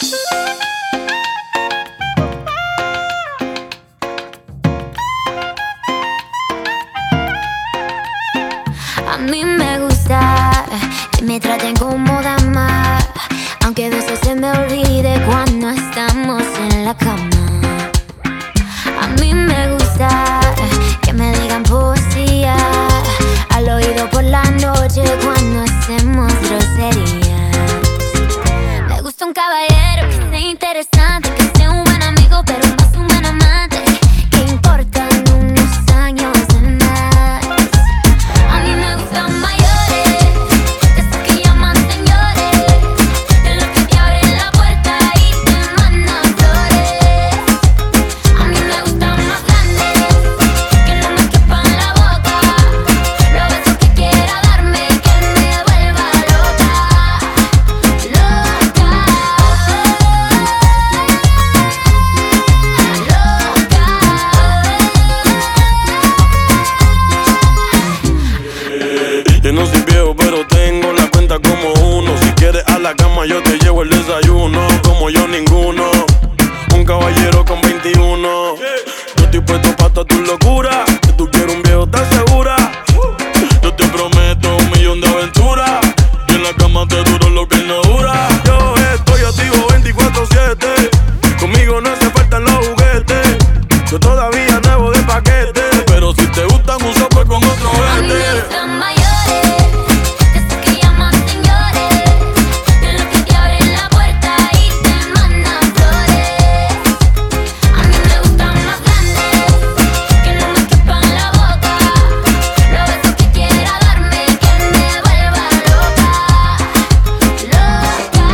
A mí me gusta que me traten como dama, aunque a veces se me olvide cuando estamos en la cama. A mí me gusta que me digan poesía al oído por la noche cuando hacemos groserías. Me gusta un caballero que sea interesante, que sea un buen amigo pero más un buen amante, que importan unos años de más. A mí me gustan mayores, de esos que llaman señores, de los que te abren la puerta y te mandan flores. A mí me gustan más grandes, que no me quepan la boca, los besos que quiera darme, que me vuelva loca, loca, Yo no soy viejo, pero tengo la cuenta como uno. Si quieres a la cama, yo te llevo el desayuno. Como yo, ninguno. Un caballero con 21. Yo estoy puesto pa' toda tu locura. Si tú quieres un viejo, ¿estás segura? Yo te prometo 1.000.000 de aventuras. Y en la cama te duro lo que no dura. Yo estoy activo 24/7. Conmigo no hace falta los juguetes. Yo todavía nuevo de paquete. Pero si te gustan un sope con otro a mí me vete. gustan mayores, de esos que llaman señores, de los que te abren la puerta y te mandan flores. A mí me gustan más grandes, que no me quepan la boca, los besos que quiera darme, que me vuelva loca, loca,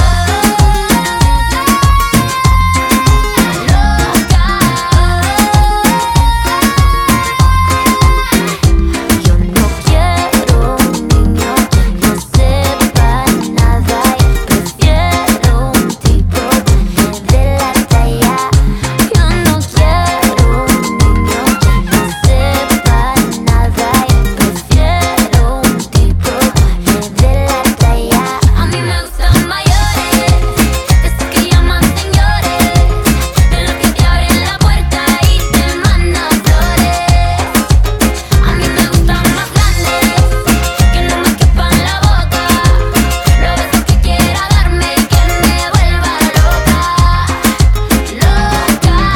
Yo no quiero un niño que no sepa nada y prefiero un tipo que me dé la talla. Yo no quiero un niño que no sepa nada y prefiero un tipo que me dé la talla. A mí me gustan mayores, de esos que llaman señores, de los que te abren la puerta y te mandan flores. A mí me gustan más grandes, que no me quepan la boca, los besos que quiera darme, que me vuelva loca, loca, loca.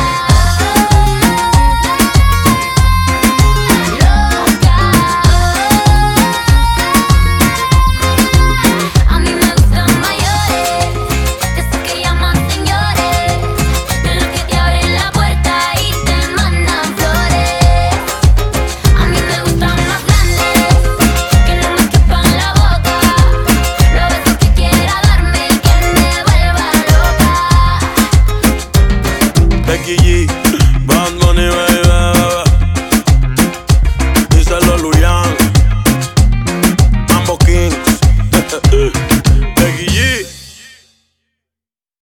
A mí me gustan mayores, de esos que llaman señores, de los que te abren la puerta y te mandan flores. A mí me gustan más grandes, que no me quepan la boca, los besos que quiera darme, que me vuelva loca. Becky G, Bad Bunny, baby. Díselo, Luyan.